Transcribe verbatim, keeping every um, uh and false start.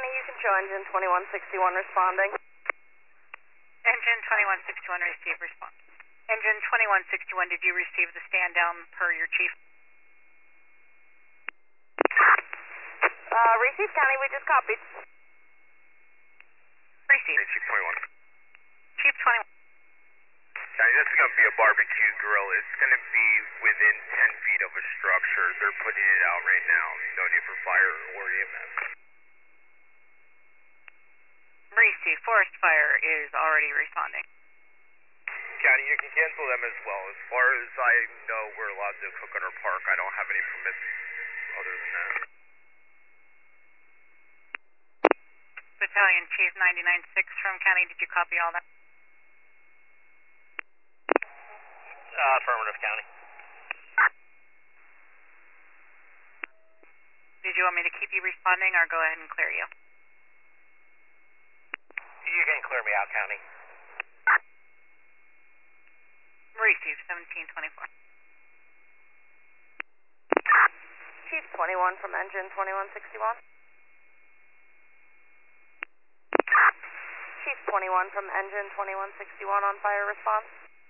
County, you can show engine twenty-one sixty-one responding. Engine twenty-one sixty-one, receive response. Engine twenty-one sixty-one, did you receive the stand down per your chief? Uh, receive County, we just copied. Receive. Hey, Chief twenty-one. Chief twenty-one. County, this is going to be a barbecue grill. It's going to be within ten feet of a structure. They're putting it out right now. No need for fire or E M S. Receive. Forest fire is already responding. County, you can cancel them as well. As far as I know, we're allowed to cook on our park. I don't have any permits other than that. Battalion Chief ninety-nine six from County, did you copy all that? Uh, affirmative, County. Did you want me to keep you responding or go ahead and clear you? You can clear me out, County. Receive seventeen twenty-four. Chief twenty-one from engine twenty-one sixty-one. Chief twenty-one from engine twenty-one sixty-one on fire response.